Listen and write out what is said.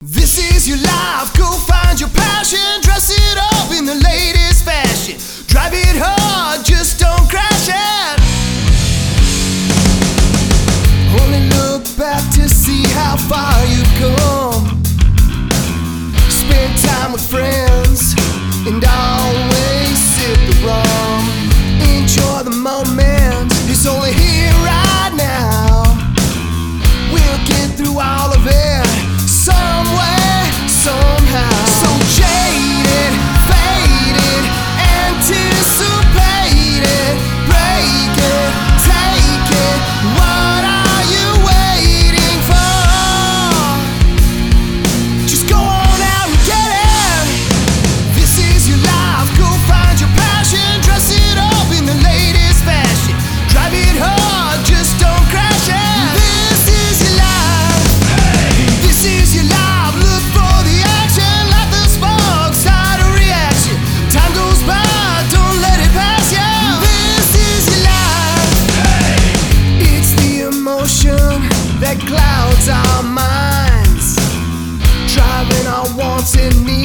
This is your life, go find your passion. Dress it up in the latest fashion. Drive it hard, just don't crash it. Only look back to see how far you've come. Spend time with friends and always sip the rum. Enjoy the moment, it's only here right now. We'll get through all of it some way, somehow. So jaded, faded, anticipated. Break it, take it. What are you waiting for? Just go on out and get it. This is your life, go find your passion. Dress it up in the latest fashion. Drive it hard, just don't crash it. This is your life. This is your life. Look for the action, like the spark, start a reaction. Time goes by, don't let it pass you. This is your life. It's the emotion that clouds our minds, driving our wants and needs.